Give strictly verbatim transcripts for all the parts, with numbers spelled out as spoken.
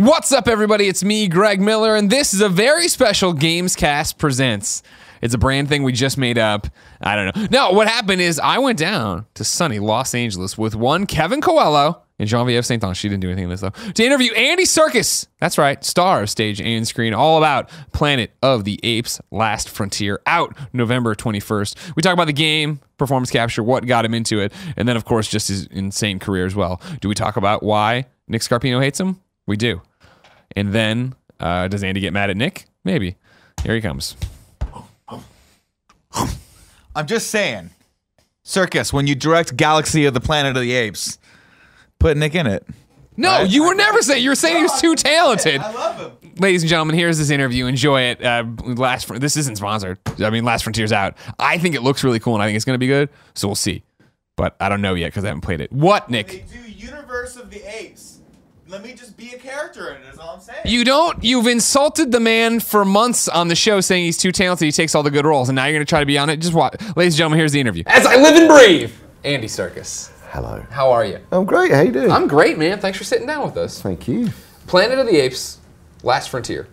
What's up, everybody? It's me, Greg Miller, and this is a very special Gamescast Presents. It's a brand thing we just made up. I don't know. No, what happened is I went down to sunny Los Angeles with one Kevin Coelho and Genevieve Saint-Onge. She didn't do anything in this, though. To interview Andy Serkis. That's right. Star of stage and screen. All about Planet of the Apes Last Frontier. Out November twenty-first. We talk about the game, performance capture, what got him into it, and then, of course, just his insane career as well. Do we talk about why Nick Scarpino hates him? We do. And then, uh, does Andy get mad at Nick? Maybe. Here he comes. I'm just saying, Serkis, when you direct Galaxy of the Planet of the Apes, put Nick in it. No, Right? you were never saying. You were saying he was too talented. I love him. Ladies and gentlemen, here's this interview. Enjoy it. Uh, last, Fr- this isn't sponsored. I mean, Last Frontier's out. I think it looks really cool, and I think it's going to be good. So we'll see. But I don't know yet because I haven't played it. What, Nick? They do Universe of the Apes. Let me just be a character in it, is all I'm saying. You don't. You've insulted the man for months on the show, saying he's too talented. He takes all the good roles, and now you're going to try to be on it. Just watch, ladies and gentlemen. Here's the interview. As I live and breathe, Andy Serkis. Hello. How are you? I'm great. How you doing? I'm great, man. Thanks for sitting down with us. Thank you. Planet of the Apes, Last Frontier.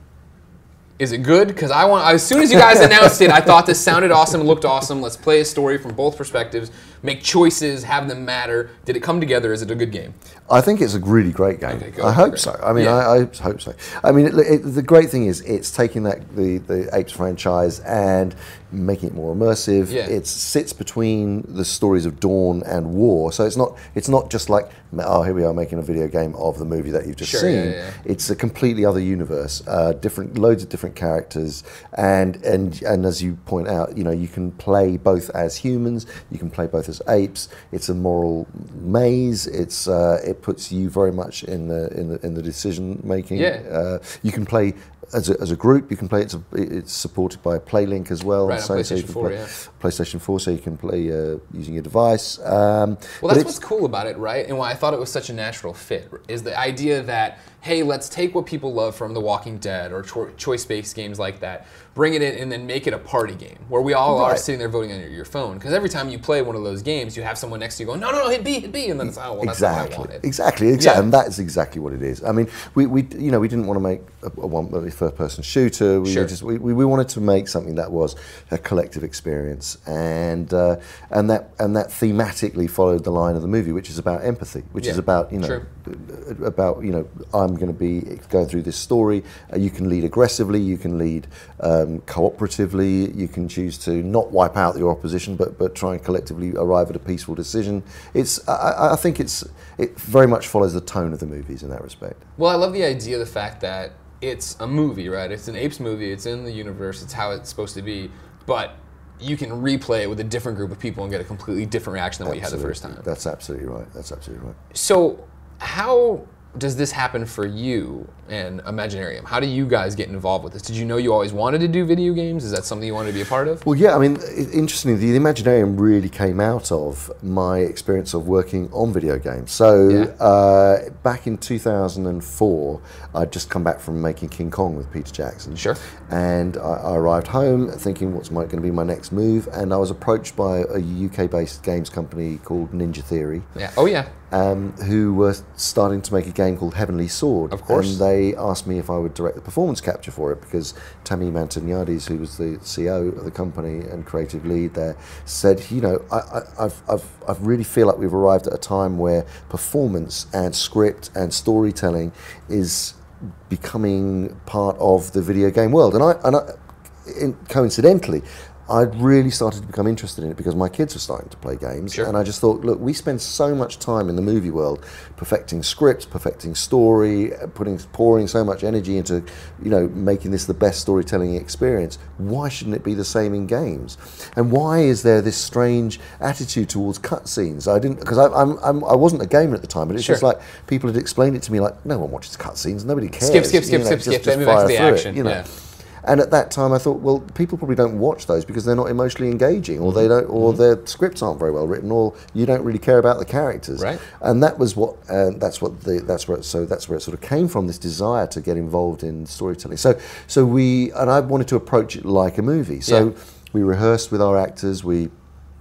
Is it good? Because I want. As soon as you guys announced it, I thought this sounded awesome, looked awesome. Let's play a story from both perspectives, make choices, have them matter. Did it come together? Is it a good game? I think it's a really great game. Okay, go I for hope it. so. I mean, Yeah. I, I hope so. I mean, it, it, the great thing is it's taking that the, the Apes franchise and making it more immersive. Yeah. It sits between the stories of Dawn and War, so it's not it's not just like, oh, here we are making a video game of the movie that you've just Sure, seen. yeah, yeah. It's a completely other universe, uh, different loads of different characters, and and and as you point out, you know, you can play both as humans, you can play both as apes. It's a moral maze. It's uh, it puts you very much in the in the in the decision making. Yeah. Uh, you can play as a, as a group. You can play. It's a, it's supported by PlayLink as well. Right, on so you PlayStation can four, play, yeah. PlayStation four, so you can play uh, using your device. Um, Well, but that's it's- what's cool about it, right? And why I thought it was such a natural fit is the idea that, hey, let's take what people love from The Walking Dead or cho- choice-based games like that, bring it in, and then make it a party game where we all are Right. sitting there voting on your, your phone. Because every time you play one of those games, you have someone next to you going, no, no, no, hit B, hit B, and then it's, oh, well, that's not what I Exactly, wanted. exactly, exactly, Yeah. and that's exactly what it is. I mean, we, we you know we didn't want to make a, a one a first-person shooter. We Sure. just we, we we wanted to make something that was a collective experience, and uh, and that and that thematically followed the line of the movie, which is about empathy, which Yeah, is about you know true. about you know I'm going to be going through this story. Uh, you can lead aggressively, you can lead um, cooperatively, you can choose to not wipe out your opposition, but but try and collectively arrive at a peaceful decision. It's I, I think it's it very much follows the tone of the movies in that respect. Well, I love the idea of the fact that it's a movie, right? It's an Apes movie. It's in the universe. It's how it's supposed to be. But you can replay it with a different group of people and get a completely different reaction than what you had the first time. That's absolutely right. That's absolutely right. So how does this happen for you and Imaginarium? How do you guys get involved with this? Did you know you always wanted to do video games? Is that something you wanted to be a part of? Well, yeah, I mean, i- interestingly, the Imaginarium really came out of my experience of working on video games. So, Yeah. uh, back in two thousand four, I'd just come back from making King Kong with Peter Jackson. Sure. And I, I arrived home thinking, what's my, going to be my next move? And I was approached by a U K-based games company called Ninja Theory, Yeah. Oh, yeah. um, who were starting to make a game called Heavenly Sword. Of course. And they asked me if I would direct the performance capture for it because Tammy Mantegniades, who was the C E O of the company and creative lead there, said, you know, I, I, I've, I've, I really feel like we've arrived at a time where performance and script and storytelling is becoming part of the video game world. And I, and I in, coincidentally, I'd really started to become interested in it because my kids were starting to play games, Sure. and I just thought, look, we spend so much time in the movie world perfecting scripts, perfecting story, putting, pouring so much energy into, you know, making this the best storytelling experience. Why shouldn't it be the same in games? And why is there this strange attitude towards cutscenes? I didn't, because I, I'm, I'm, I wasn't a gamer at the time, but it's Sure. just like people had explained it to me, like, no one watches cutscenes, nobody cares. Skip, skip, skip, you know, skip, just- skip. just Then move back to fire the through it, action. you know. Yeah. And at that time, I thought, well, people probably don't watch those because they're not emotionally engaging, or they don't, or Mm-hmm. their scripts aren't very well written, or you don't really care about the characters. Right. And that was what, uh, that's what the, that's where, it, so that's where it sort of came from. This desire to get involved in storytelling. So, so we, and I wanted to approach it like a movie. So Yeah. we rehearsed with our actors. We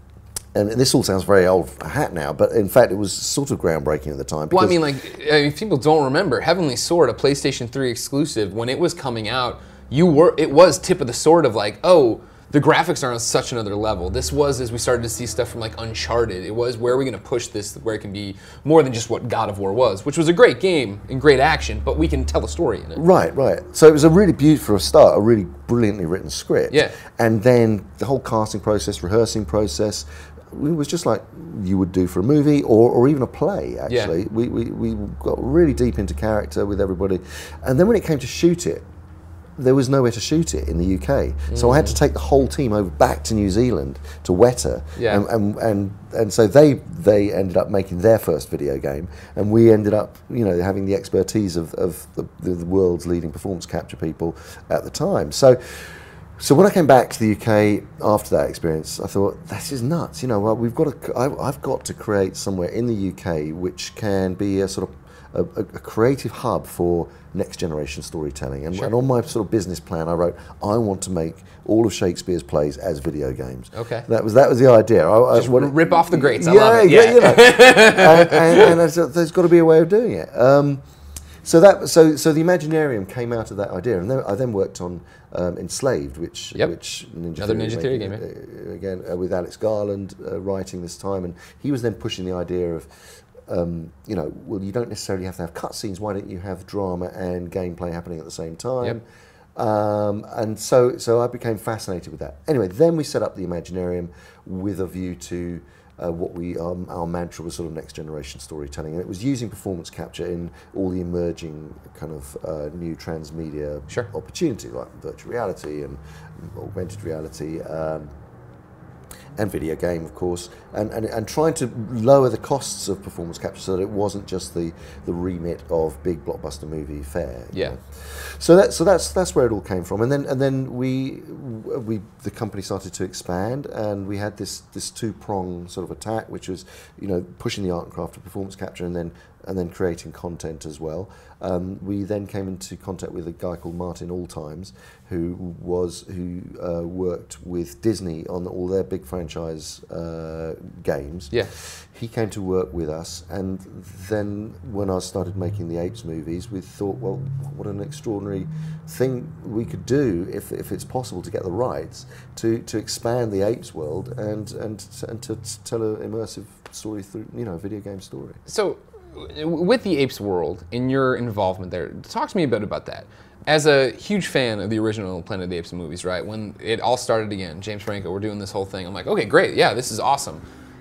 and this all sounds very old hat now, but in fact, it was sort of groundbreaking at the time. Well, I because- mean, like, if people don't remember, Heavenly Sword, a PlayStation three exclusive, when it was coming out, you were it was tip of the sword of like, oh, the graphics are on such another level. This was as we started to see stuff from like Uncharted. It was where are we going to push this where it can be more than just what God of War was, which was a great game and great action, but we can tell a story in it. Right, right. So it was a really beautiful start, a really brilliantly written script. Yeah. And then the whole casting process, rehearsing process, it was just like you would do for a movie or, or even a play, actually. Yeah. We, we, we got really deep into character with everybody. And then when it came to shoot it, there was nowhere to shoot it in the U K. So I had to take the whole team over back to New Zealand, to Weta. Yeah. And, and, and, and so they they ended up making their first video game, and we ended up, you know, having the expertise of, of the, the world's leading performance capture people at the time. So So when I came back to the U K after that experience, I thought, this is nuts. You know, well, we've got to, I, I've got to create somewhere in the U K which can be a sort of a, a, a creative hub for next generation storytelling. And, Sure. and on my sort of business plan, I wrote, I want to make all of Shakespeare's plays as video games. Okay. That was that was the idea. I, I, Just what- rip off the greats. I yeah, love it. yeah, Yeah. you know. and, and, and I said, there's got to be a way of doing it. Um, So that so so the Imaginarium came out of that idea, and then I then worked on um, Enslaved, which Yep. which Ninja Another Theory Ninja was Theory making, game, uh, again uh, with Alex Garland uh, writing this time, and he was then pushing the idea of. Um, you know, well, you don't necessarily have to have cutscenes. Why don't you have drama and gameplay happening at the same time? Um, and so, so I became fascinated with that. Anyway, then we set up the Imaginarium with a view to uh, what we um, our mantra was sort of next generation storytelling, and it was using performance capture in all the emerging kind of uh, new transmedia Sure. opportunities like virtual reality and augmented reality. Um, and video game, of course, and, and and trying to lower the costs of performance capture so that it wasn't just the, the remit of big blockbuster movie fare. you Yeah. know. So that so that's that's where it all came from, and then and then we we the company started to expand, and we had this this two prong sort of attack, which was you know pushing the art and craft of performance capture, and then and then creating content as well. Um, we then came into contact with a guy called Martin Alltimes, who was who uh, worked with Disney on all their big franchise uh, games. Yeah. He came to work with us, and then when I started making the Apes movies, we thought, well, what an extraordinary thing we could do if, if it's possible to get the rights to, to expand the Apes world and and and to tell an immersive story through you know a video game story. So, w- with the Apes world and your involvement there, talk to me a bit about that. As a huge fan of the original Planet of the Apes movies, right? When it all started again, James Franco, we're doing this whole thing. I'm like, okay, great, yeah, this is awesome.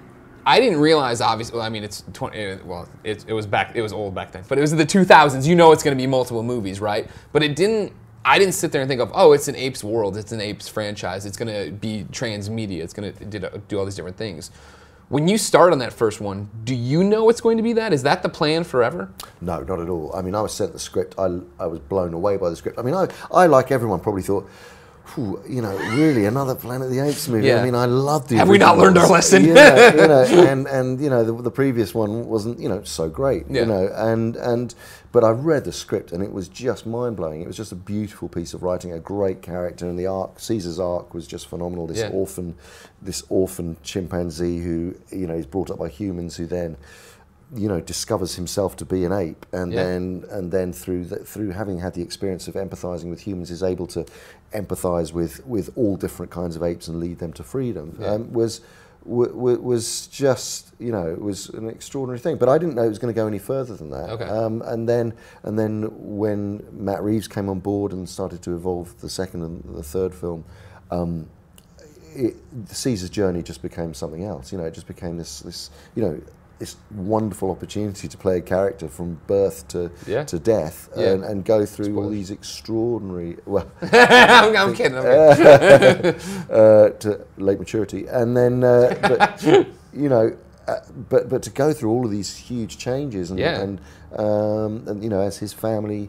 I didn't realize, obviously. Well, I mean, it's twenty. It, well, it, it was back. It was old back then, but it was in the two thousands. You know, it's going to be multiple movies, right? But it didn't. I didn't sit there and think of, oh, it's an Apes world. It's an Apes franchise. It's going to be transmedia. It's going to do all these different things. When you start on that first one, do you know it's going to be that? Is that the plan forever? No, not at all. I mean, I was sent the script. I, I was blown away by the script. I mean, I, I like everyone, probably thought, "Phew, you know, really another Planet of the Apes movie. Yeah. I mean, I love the Have we not originals. learned our lesson? You know, you know, and, and, you know, the, the previous one wasn't, you know, so great, Yeah. you know, and, and, but I read the script and it was just mind-blowing. It was just a beautiful piece of writing, a great character, and the arc, Caesar's arc was just phenomenal. This Yeah. orphan, this orphan chimpanzee who, you know, is brought up by humans who then, you know, discovers himself to be an ape, and Yeah. then and then through the, through having had the experience of empathizing with humans, is able to empathize with with all different kinds of apes and lead them to freedom. Yeah. Um, was w- w- was just you know it was an extraordinary thing. But I didn't know it was going to go any further than that. Okay. Um, and then and then when Matt Reeves came on board and started to evolve the second and the third film. Um, it, Caesar's journey just became something else. You know, it just became this, this, you know, this wonderful opportunity to play a character from birth to Yeah. to death, Yeah. and, and go through all Spoilers. these extraordinary, well, I'm, I'm kidding. I'm kidding. uh, to late maturity, and then, uh, but you know, uh, but but to go through all of these huge changes, and Yeah. and, um, and you know, as his family.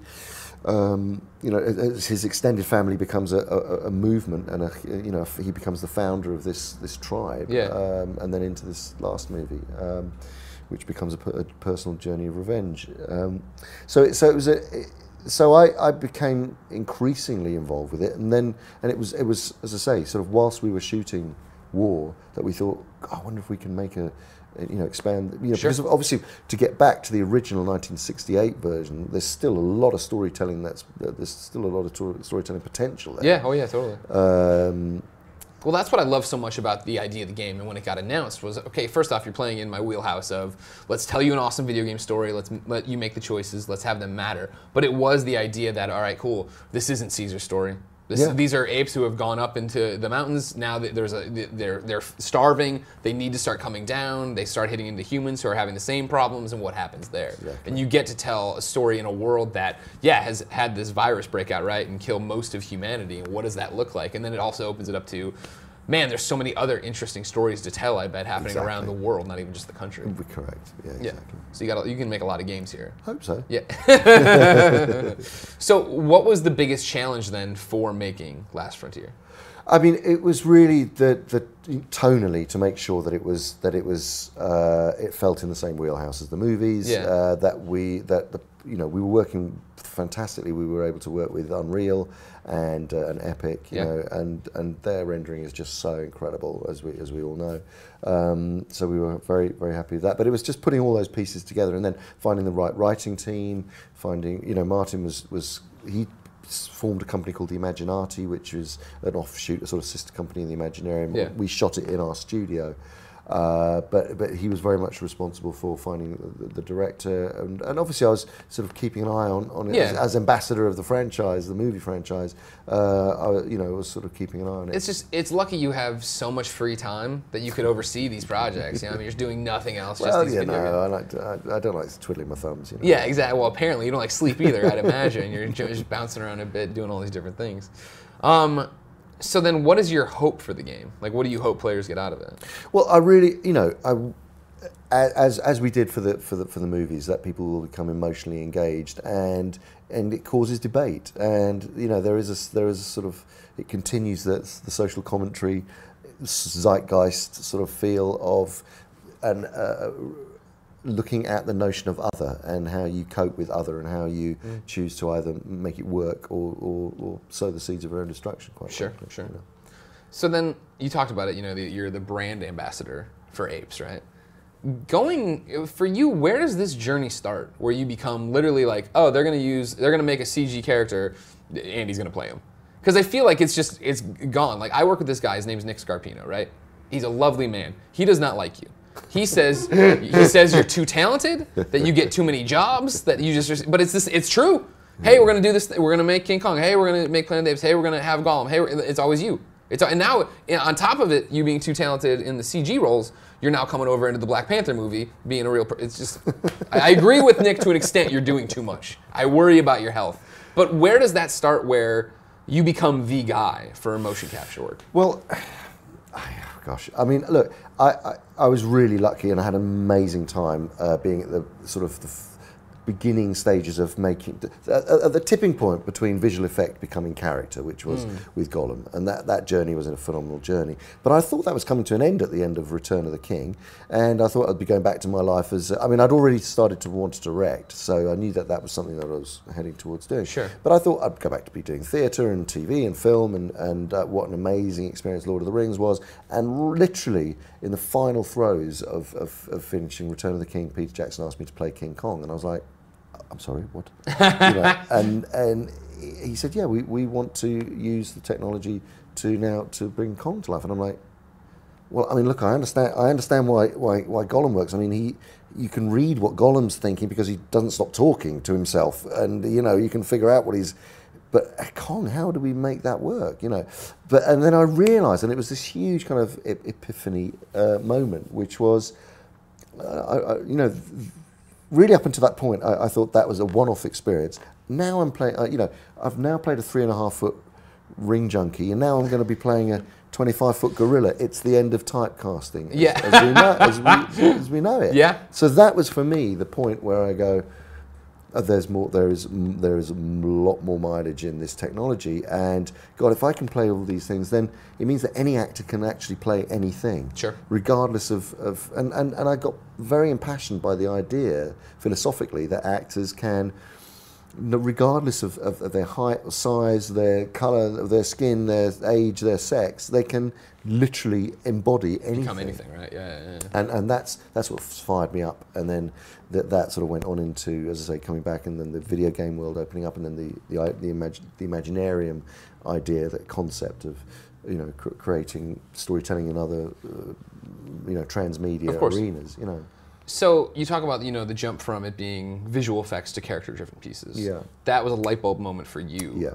Um, you know, as as his extended family becomes a, a, a movement, and a, you know, he becomes the founder of this this tribe, Yeah. um, and then into this last movie, um, which becomes a, per- a personal journey of revenge. Um, so, it, so it was a. It, so I, I became increasingly involved with it, and then and it was it was as I say, sort of whilst we were shooting war that we thought, I wonder if we can make a, you know, expand, you know, Sure. because obviously to get back to the original nineteen sixty-eight version, there's still a lot of storytelling that's, there's still a lot of tor- storytelling potential there. Yeah, oh yeah, totally. Um, Well, that's what I love so much about the idea of the game, and when it got announced was, okay, first off, you're playing in my wheelhouse of, let's tell you an awesome video game story, let's let you make the choices, let's have them matter. But it was the idea that, all right, cool, this isn't Caesar's story. This, Yeah. These are apes who have gone up into the mountains. Now that there's a, they're they're starving. They need to start coming down. They start hitting into humans who are having the same problems, and what happens there. Exactly. And you get to tell a story in a world that, yeah, has had this virus break out, right, and kill most of humanity. And what does that look like? And then it also opens it up to, man, there's so many other interesting stories to tell, I bet, happening Exactly. around the world, not even just the country. We're correct. Yeah, Yeah. exactly. So you got you can make a lot of games here. Hope so. Yeah. So what was the biggest challenge then for making Last Frontier? I mean, it was really the, the tonally to make sure that it was that it was uh, it felt in the same wheelhouse as the movies. Yeah. Uh, that we that the you know we were working fantastically. We were able to work with Unreal and uh, and Epic, you Yeah. know, and and their rendering is just so incredible, as we as we all know. Um, so we were very very happy with that. But it was just putting all those pieces together and then finding the right writing team. Finding you know Martin was was he. formed a company called the Imaginati, which is an offshoot, a sort of sister company in the Imaginarium. Yeah. We shot it in our studio, uh, but but he was very much responsible for finding the, the director, and, and obviously I was sort of keeping an eye on, on it Yeah. as, as ambassador of the franchise, the movie franchise. Uh, I, you know, was sort of keeping an eye on it. It's just, it's lucky you have so much free time that you could oversee these projects. You know, I mean, you're just doing nothing else. well, just these yeah, video games. no, I, like to, I, I don't like twiddling my thumbs. You know. Yeah, exactly. Well, apparently you don't like sleep either, I'd imagine. You're just bouncing around a bit, doing all these different things. Um, so then what is your hope for the game? Like, what do you hope players get out of it? Well, I really, you know, I, as as we did for the for the for the movies, that people will become emotionally engaged, and and it causes debate, and you know there is a there is a sort of it continues the the social commentary, zeitgeist sort of feel of, and. Uh, looking at the notion of other and how you cope with other and how you mm. choose to either make it work or, or, or sow the seeds of your own destruction, quite Sure, frankly, sure. you know. So then you talked about it, you know, the, you're the brand ambassador for apes, right? Going, for you, where does this journey start? Where you become literally like, oh, they're going to use, they're going to make a C G character, Andy's going to play him. Because I feel like it's just, it's gone. Like, I work with this guy, his name's Nick Scarpino, right? He's a lovely man. He does not like you. He says he says you're too talented, that you get too many jobs, that you just. But it's this. It's true. Hey, we're gonna do this. We're gonna make King Kong. Hey, we're gonna make Planet of the Apes. Hey, we're gonna have Gollum. Hey, it's always you. It's and now on top of it, you being too talented in the C G roles, you're now coming over into the Black Panther movie, being a real. Per- it's just. I, I agree with Nick to an extent. You're doing too much. I worry about your health. But where does that start? Where you become the guy for motion capture work? Well. Gosh, I mean, look, I, I, I was really lucky and I had an amazing time uh, being at the sort of the f- beginning stages of making, at, at the tipping point between visual effect becoming character, which was mm. with Gollum, and that, that journey was a phenomenal journey. But I thought that was coming to an end at the end of Return of the King, and I thought I'd be going back to my life as, I mean, I'd already started to want to direct, so I knew that that was something that I was heading towards doing. Sure. But I thought I'd go back to be doing theatre and T V and film, and, and uh, what an amazing experience Lord of the Rings was, and literally in the final throes of, of, of finishing Return of the King, Peter Jackson asked me to play King Kong, and I was like, I'm sorry, what? you know, and and he said, yeah, we, we want to use the technology to now to bring Kong to life. And I'm like, well, I mean, look, I understand I understand why why why Gollum works. I mean, he you can read what Gollum's thinking because he doesn't stop talking to himself, and you know, you can figure out what he's. But Kong, how do we make that work? You know, but and then I realised, and it was this huge kind of epiphany uh, moment, which was, uh, I, I, you know. Really, up until that point, I, I thought that was a one-off experience. Now I'm playing, uh, you know, I've now played a three and a half foot ring junkie, and now I'm going to be playing a twenty-five foot gorilla. It's the end of typecasting, as, yeah. as, we know, as, we, as we know it. Yeah. So that was for me the point where I go, uh, there's more, there is, there is a lot more mileage in this technology, and God, if I can play all these things, then it means that any actor can actually play anything, sure, regardless of, of and, and, and I got very impassioned by the idea, philosophically, that actors can no- regardless of, of, of their height or size, their color, of their skin, their age, their sex, they can literally embody anything. Become anything, right? Yeah, yeah, yeah. And and that's that's what fired me up, and then that that sort of went on into, as I say, coming back, and then the video game world opening up, and then the the i- the, imag- the Imaginarium idea, that concept of, you know, cr- creating storytelling in other, uh, you know, transmedia Of course. arenas, you know. So you talk about, you know, the jump from it being visual effects to character-driven pieces. Yeah. That was a light bulb moment for you. Yeah.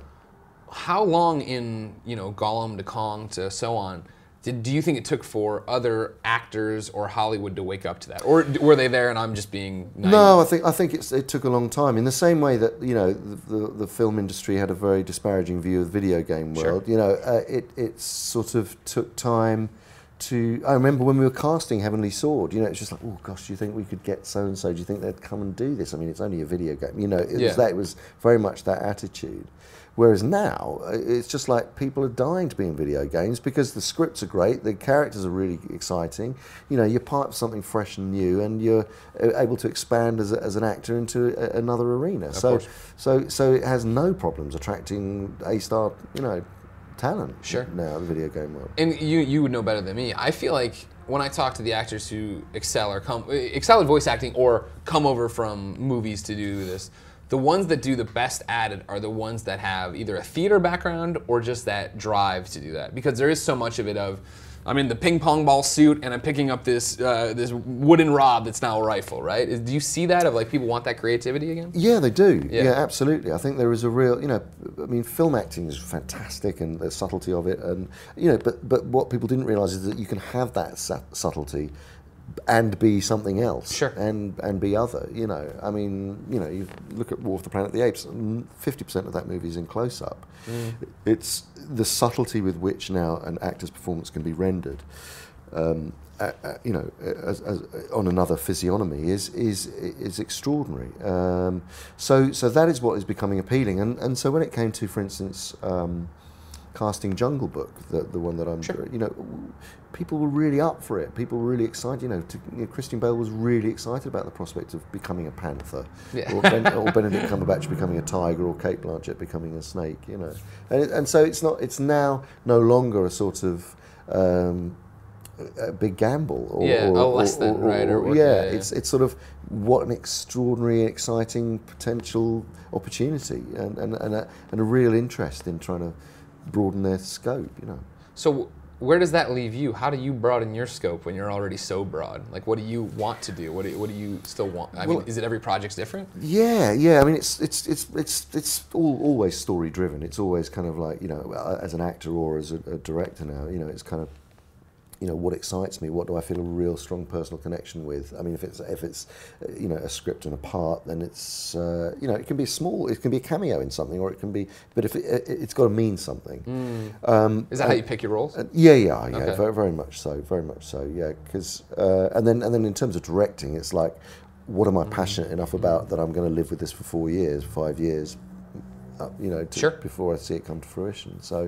How long in, you know, Gollum to Kong to so on, did, do you think it took for other actors or Hollywood to wake up to that? Or d- were they there and I'm just being naive? No, I think I think it's, it took a long time. In the same way that, you know, the, the, the film industry had a very disparaging view of the video game Sure. world. You know, uh, it it sort of took time to. I remember when we were casting Heavenly Sword. You know, it's just like, oh gosh, do you think we could get so and so? Do you think they'd come and do this? I mean, it's only a video game. You know, it Yeah. was that. It was very much that attitude. Whereas now, uh, it's just like people are dying to be in video games because the scripts are great, the characters are really exciting. You know, you're part of something fresh and new, and you're uh, able to expand as, a, as an actor into a, another arena. So, course. so, so it has no problems attracting A-star, you know, talent. Sure. Now, the video game world. And you you would know better than me. I feel like when I talk to the actors who excel or come excel at voice acting or come over from movies to do this, the ones that do the best at it are the ones that have either a theater background or just that drive to do that. Because there is so much of it of, I'm in the ping pong ball suit and I'm picking up this uh, this wooden rod that's now a rifle, right? Is, do you see that of like people want that creativity again? Yeah, they do. Yeah. Yeah. absolutely. I think there is a real, you know, I mean, film acting is fantastic and the subtlety of it, and you know, but but what people didn't realise is that you can have that su- subtlety and be something else, Sure. and and be other. You know, I mean, you know, you look at War of the Planet of the Apes. Fifty percent of that movie is in close up. Mm. It's the subtlety with which now an actor's performance can be rendered. Um, uh, uh, you know, as, as, on another physiognomy is is is extraordinary. Um, so so that is what is becoming appealing. And and so when it came to, for instance, um, casting Jungle Book, the the one that I'm, Sure. you know, people were really up for it. People were really excited. You know, to, you know, Christian Bale was really excited about the prospect of becoming a panther, Yeah. or, ben, or Benedict Cumberbatch becoming a tiger, or Kate Blanchett becoming a snake. You know, and it, and so it's not. It's now no longer a sort of um, a big gamble, or, Yeah, or, a less or- than, or- right, or- or- or- yeah, yeah, yeah. it's it's sort of what an extraordinary, exciting potential opportunity, and and and a, and a real interest in trying to broaden their scope. You know. So where does that leave you? How do you broaden your scope when you're already so broad? Like, what do you want to do? What do you, what do you still want? I Well- mean, is it every project's different? Yeah, yeah. I mean, it's it's it's it's it's all, always story driven. It's always kind of like, you know, as an actor or as a, a director now, you know, it's kind of, you know, what excites me. What do I feel a real strong personal connection with? I mean, if it's if it's uh, you know, a script and a part, then it's uh, you know, it can be small. It can be a cameo in something, or it can be. But if it, it, it's got to mean something. Um, Is that how you pick your roles? Uh, yeah, yeah, yeah, Okay. very, very much so, very much so, yeah. Because uh, and then and then in terms of directing, it's like, what am I passionate enough about that I'm going to live with this for four years, five years, uh, you know, to, Sure. before I see it come to fruition. So,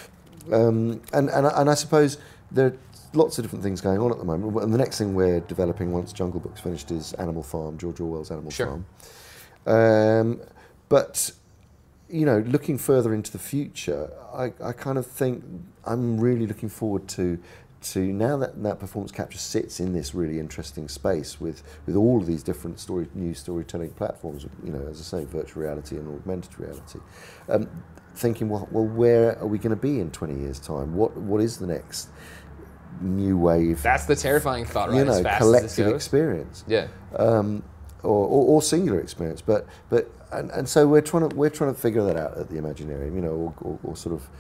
um, and and I- and I suppose there are lots of different things going on at the moment. And the next thing we're developing once Jungle Book's finished is Animal Farm, George Orwell's Animal Sure. Farm. Um, but you know, looking further into the future, I, I kind of think I'm really looking forward to to now that that performance capture sits in this really interesting space with with all of these different story new storytelling platforms. You know, as I say, virtual reality and augmented reality. Um, thinking, well, well, where are we going to be in twenty years' time? What what is the next new wave? That's the terrifying thought, right? you know, as fast collective as this goes. experience. Yeah. Um, or, or, or singular experience, but but and, and so we're trying to we're trying to figure that out at the Imaginarium, you know, or, or, or sort of,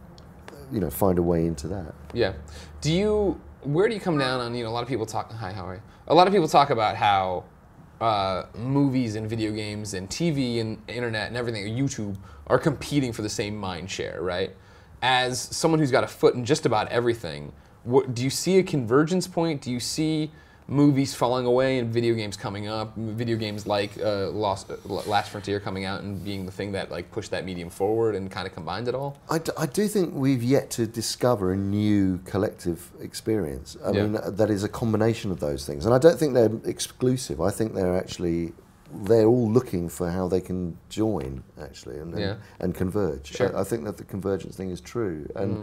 you know, find a way into that. Yeah. Do you, where do you come down on, you know, a lot of people talk, hi, how are you? A lot of people talk about how uh, movies and video games and T V and internet and everything, YouTube, are competing for the same mind share, right? As someone who's got a foot in just about everything, what, do you see a convergence point? Do you see movies falling away and video games coming up? Video games like uh, Lost, uh, Last Frontier coming out and being the thing that like pushed that medium forward and kind of combined it all? I, d- I do think we've yet to discover a new collective experience. I Yeah. mean, that is a combination of those things, and I don't think they're exclusive. I think they're actually they're all looking for how they can join actually and and, Yeah. and converge. Sure. I, I think that the convergence thing is true, and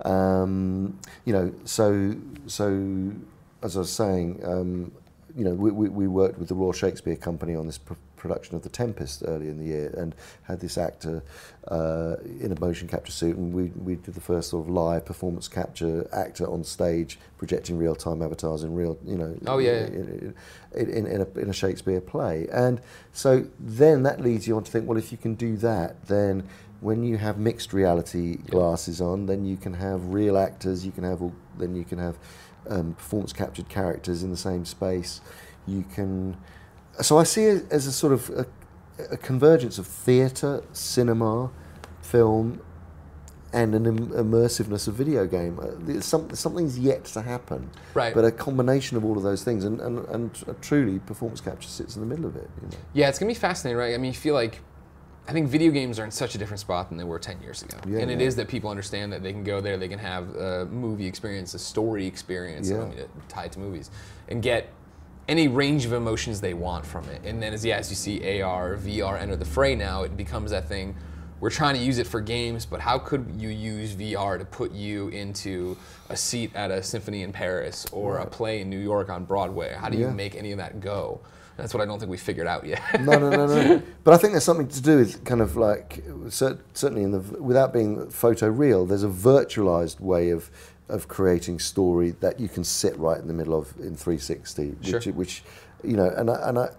um, you know, so so as I was saying, um, you know, we, we, we worked with the Royal Shakespeare Company on this pr- production of The Tempest earlier in the year, and had this actor uh, in a motion capture suit, and we we did the first sort of live performance capture actor on stage projecting real time avatars in real, you know, Oh, yeah, yeah. in, in, in, in, a, in a Shakespeare play, and so then that leads you on to think, well, if you can do that, then when you have mixed reality glasses on, then you can have real actors, you can have all, then you can have um, performance captured characters in the same space. You can, so I see it as a sort of a, a convergence of theatre, cinema, film, and an im- immersiveness of video game. Uh, there's some, something's yet to happen, Right. but a combination of all of those things, and, and, and uh, truly performance capture sits in the middle of it. You know? Yeah, it's gonna be fascinating, right? I mean, you feel like, I think video games are in such a different spot than they were ten years ago. Yeah, and it yeah. is that people understand that they can go there, they can have a movie experience, a story experience, Yeah. I mean, tied to movies, and get any range of emotions they want from it. And then as, yeah, as you see A R, V R enter the fray now, it becomes that thing, we're trying to use it for games, but how could you use V R to put you into a seat at a symphony in Paris or a play in New York on Broadway? How do you Yeah. make any of that go? That's what I don't think we figured out yet. no, no, no, no. But I think there's something to do with kind of like cer- certainly in the without being photo real. There's a virtualized way of of creating story that you can sit right in the middle of in three sixty, which, Sure. which you know, and I, and I.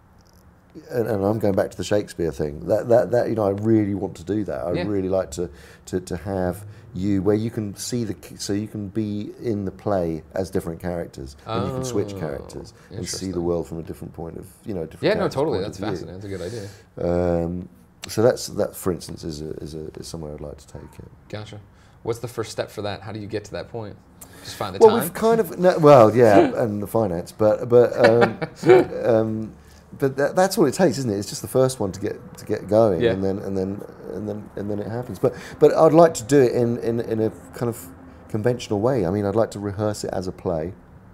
And, and I'm going back to the Shakespeare thing. That that that you know, I really want to do that. I Yeah. really like to, to to have you where you can see the so you can be in the play as different characters, and you can switch Oh, characters and see interesting. the world from a different point of you know different. Yeah, no, character's totally. point That's of view. fascinating. That's a good idea. Um, so that's that, for instance, is a, is a is somewhere I'd like to take it. Gotcha. What's the first step for that? How do you get to that point? Just find the Well, time? we've kind of no, well, yeah, and the finance, but but um, um, but that, that's all it takes, isn't it? It's just the first one to get to get going, Yeah. and then and then and then and then it happens. But but I'd like to do it in, in, in a kind of conventional way. I mean, I'd like to rehearse it as a play,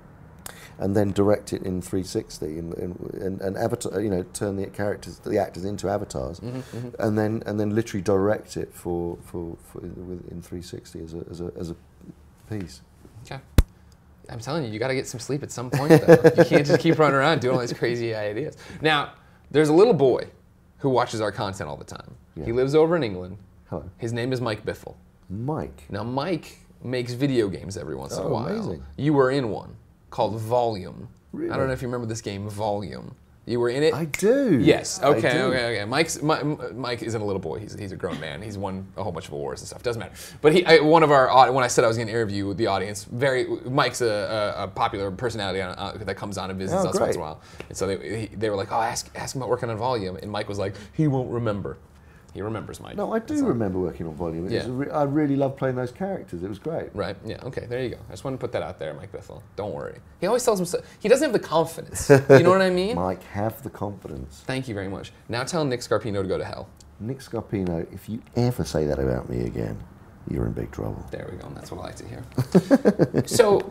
and then direct it in three sixty, and and, and, and avatar, you know, turn the characters, the actors into avatars, Mm-hmm, and then and then literally direct it for for, for in, in three sixty as a as a as a piece. Okay. I'm telling you, you got to get some sleep at some point, though. You can't just keep running around doing all these crazy ideas. Now, there's a little boy who watches our content all the time. Yeah. He lives over in England. Hello, His name is Mike Biffle. Mike. Now, Mike makes video games every once in a Oh, while. amazing. You were in one called Volume. I Really? don't know if you remember this game, Volume. You were in it? I do. Yes. I Okay. do. Okay. Okay. Mike's my, Mike isn't a little boy. He's he's a grown man. He's won a whole bunch of awards and stuff. Doesn't matter. But he I, one of our au- when I said I was going to interview the audience, very Mike's a, a, a popular personality on, uh, that comes on and visits Oh, us once in great. a while. And so they he, they were like, oh, ask ask him about working on Volume, and Mike was like, he won't remember. He remembers, Mike. No, I That's do all. remember working on Volume. It was Yeah. a re- I really loved playing those characters. It was great. Right. Yeah. Okay. There you go. I just wanted to put that out there, Mike Biffle. Don't worry. He always tells himself he doesn't have the confidence. You know what I mean? Mike, have the confidence. Thank you very much. Now tell Nick Scarpino to go to hell. Nick Scarpino, if you ever say that about me again, you're in big trouble. There we go. And that's what I like to hear. So,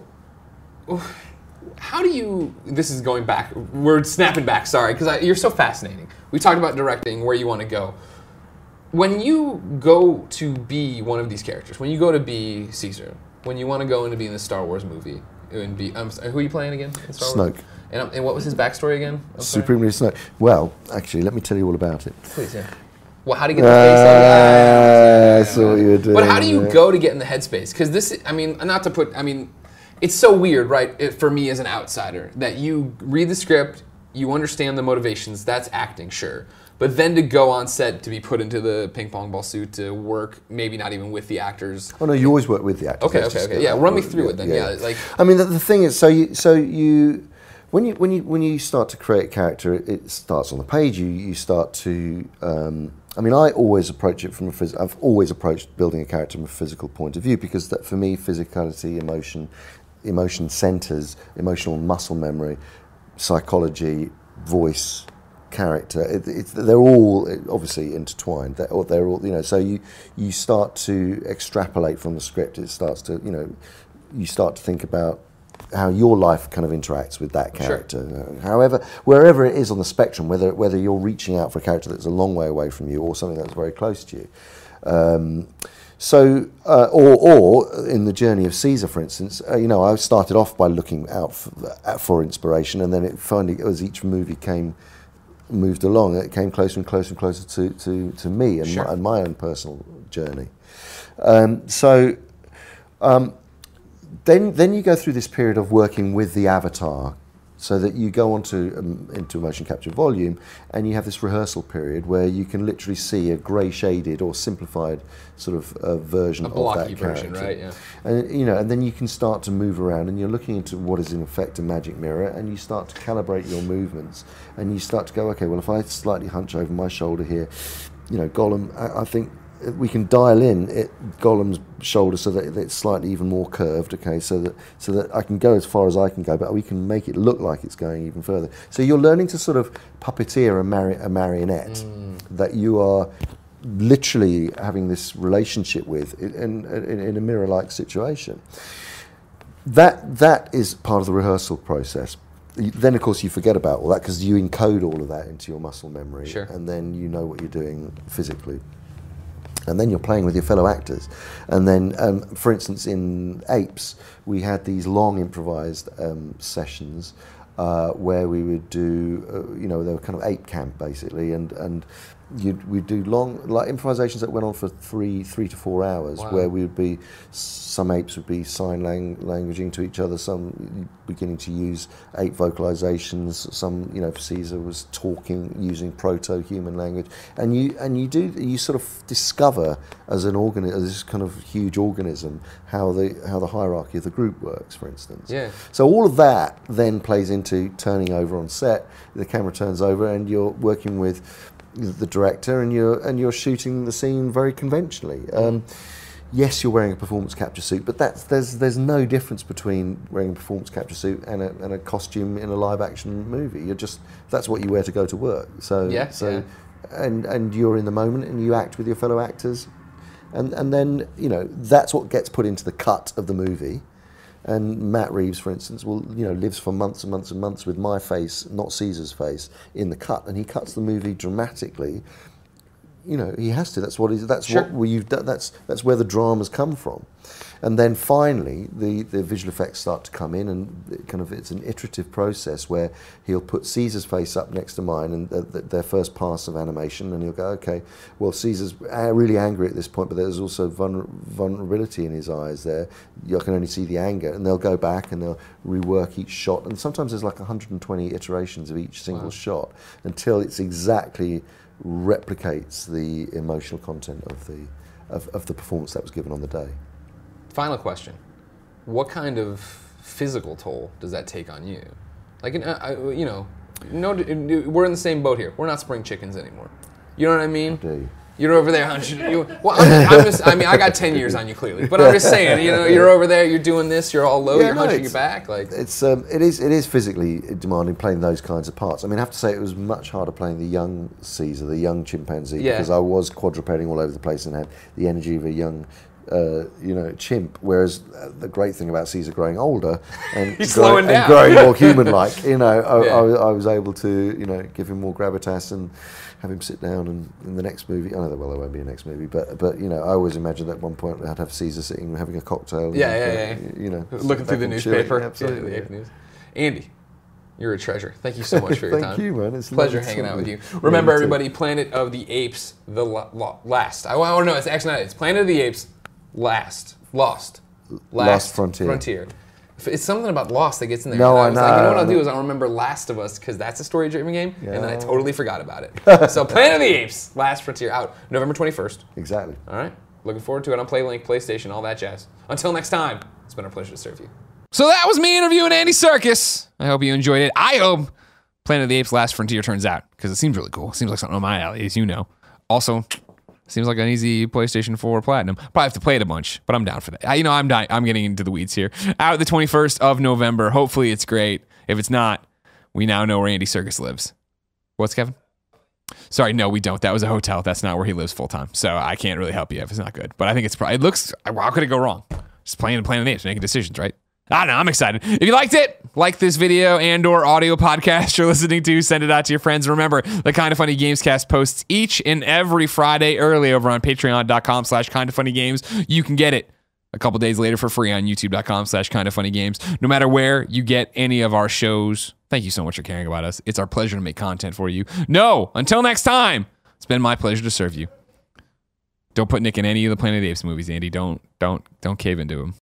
how do you? This is going back. We're snapping back. Sorry, because you're so fascinating. We talked about directing, where you want to go. When you go to be one of these characters, when you go to be Caesar, when you want to go into be in the Star Wars movie, and be um, who are you playing again? In Star Wars? Snoke. And, um, and what was his backstory again? I'm sorry. Supreme Leader Snoke. Well, actually, let me tell you all about it. Please, yeah. Well, how do you get the face on that? Ah, I saw what you were doing. But how do you there. go to get in the headspace? Because this, I mean, not to put, I mean, it's so weird, right, it, for me as an outsider, that you read the script, you understand the motivations, that's acting, sure. But then to go on set, to be put into the ping pong ball suit, to work, maybe not even with the actors. Oh no, you always work with the actors. Okay, Let's okay, just okay. get Yeah, that run me right. through it then. Yeah, like- I mean, the, the thing is, so you, so you, when you when you when you start to create a character, it, it starts on the page. You you start to. Um, I mean, I always approach it from a phys- I've always approached building a character from a physical point of view, because that for me, physicality, emotion, emotion centers, emotional muscle memory, psychology, voice, character. It, it's, they're all obviously intertwined. They're, or they're all, you know. So you you start to extrapolate from the script. It starts to, you know, you start to think about how your life kind of interacts with that character. Sure. However, wherever it is on the spectrum, whether whether you're reaching out for a character that's a long way away from you or something that's very close to you. Um, so, uh, or, or in the journey of Caesar, for instance, uh, you know, I started off by looking out for, for inspiration, and then it finally, as each movie came, moved along, it came closer and closer and closer to, to, to me and, sure. my, and my own personal journey. Um, so, um, then then you go through this period of working with the avatar, so that you go onto um, into a motion capture volume, and you have this rehearsal period where you can literally see a grey shaded or simplified sort of uh, version a of blocky that character. version, right? Yeah. And you know, and then you can start to move around, and you're looking into what is in effect a magic mirror, and you start to calibrate your movements, and you start to go, okay, well, if I slightly hunch over my shoulder here, you know, Gollum, I, I think we can dial in it, Gollum's shoulder so that it's slightly even more curved, okay, so that so that I can go as far as I can go, but we can make it look like it's going even further. So you're learning to sort of puppeteer a, mari- a marionette mm. that you are literally having this relationship with in, in, in a mirror-like situation. That that is part of the rehearsal process. Then, of course, you forget about all that because you encode all of that into your muscle memory, sure. and then you know what you're doing physically. And then you're playing with your fellow actors. And then, um, for instance, in Apes, we had these long improvised um, sessions uh, where we would do, uh, you know, they were kind of ape camp, basically, and, and you'd, we'd do long, like improvisations that went on for three, three to four hours, wow. where we would be, some apes would be sign lang- languaging to each other, some beginning to use ape vocalizations, some, you know, Caesar was talking using proto-human language, and you and you do you sort of discover as an organ, as this kind of huge organism, how the how the hierarchy of the group works, for instance. Yeah. So all of that then plays into turning over on set. The camera turns over, and you're working with the director, and you're and you're shooting the scene very conventionally. Um, yes, you're wearing a performance capture suit, but that's there's there's no difference between wearing a performance capture suit and a, and a costume in a live action movie. You're just that's what you wear to go to work. So yeah, so yeah. and and you're in the moment, and you act with your fellow actors, and and then you know that's what gets put into the cut of the movie. And Matt Reeves, for instance, will you know lives for months and months and months with my face, not Caesar's face, in the cut, and he cuts the movie dramatically. You know, he has to. That's what he's. That's sure. what we've. That's that's where the dramas come from, and then finally the, the visual effects start to come in, and it kind of it's an iterative process where he'll put Caesar's face up next to mine, and the, the, their first pass of animation, and he'll go, okay, well Caesar's really angry at this point, but there's also vulner, vulnerability in his eyes there. You can only see the anger, and they'll go back and they'll rework each shot, and sometimes there's like one hundred twenty iterations of each single wow. shot until it's exactly replicates the emotional content of the of, of the performance that was given on the day. Final question: what kind of physical toll does that take on you? Like, uh, you know, no, we're in the same boat here. We're not spring chickens anymore. You know what I mean? I do. You're over there hunching. You, well, I'm, I'm just, I mean, I got ten years on you clearly, but I'm just saying, you know, you're over there, you're doing this, you're all low, yeah, you're no, hunching your back, like it's um, it is it is physically demanding playing those kinds of parts. I mean, I have to say it was much harder playing the young Caesar, the young chimpanzee, yeah. because I was quadrupeding all over the place and had the energy of a young. Uh, you know, chimp. Whereas uh, the great thing about Caesar growing older and, He's grow, slowing and down. growing more human-like, you know, I, yeah. I, I was able to, you know, give him more gravitas and have him sit down. And in the next movie, I know that well, there won't be a next movie, but but you know, I always imagined at one point I'd have Caesar sitting having a cocktail. Yeah, and, yeah, uh, yeah. You know, looking through the newspaper. Yeah, absolutely. Yeah, the news. Andy, you're a treasure. Thank you so much for your Thank time. Thank you, man. It's pleasure lovely hanging out with you. you. Remember, Yeah, everybody, Planet of the Apes, the la- la- last. I want to know. It's actually not. It's Planet of the Apes, last, lost, last, Last Frontier. Frontier. It's something about Lost that gets in there. No, I I was know. like, you know what I'll do is I'll remember Last of Us because that's a story-driven game, Yeah. and then I totally forgot about it. So Planet of the Apes, Last Frontier, out November twenty-first. Exactly. All right. Looking forward to it on PlayLink, PlayStation, all that jazz. Until next time, it's been a pleasure to serve you. So that was me interviewing Andy Serkis. I hope you enjoyed it. I hope Planet of the Apes Last Frontier turns out, because it seems really cool. It seems like something on my alley, as you know. Also, seems like an easy PlayStation four Platinum. Probably have to play it a bunch, but I'm down for that. I, you know, I'm dying. I'm getting into the weeds here. Out the twenty-first of November. Hopefully it's great. If it's not, we now know where Andy Serkis lives. What's Kevin? Sorry, no, we don't. That was a hotel. That's not where he lives full time. So I can't really help you if it's not good. But I think it's probably, it looks, how could it go wrong? Just playing and playing the names, making decisions, right? I don't know. I'm excited. If you liked it, like this video and or audio podcast you're listening to, send it out to your friends. Remember, the Kinda Funny Gamescast posts each and every Friday early over on patreon.com slash Kinda Funny Games. You can get it a couple days later for free on youtube.com slash Kinda Funny Games. No matter where you get any of our shows, thank you so much for caring about us. It's our pleasure to make content for you. No, until next time, it's been my pleasure to serve you. Don't put Nick in any of the Planet of the Apes movies, Andy. Don't, don't, don't cave into him.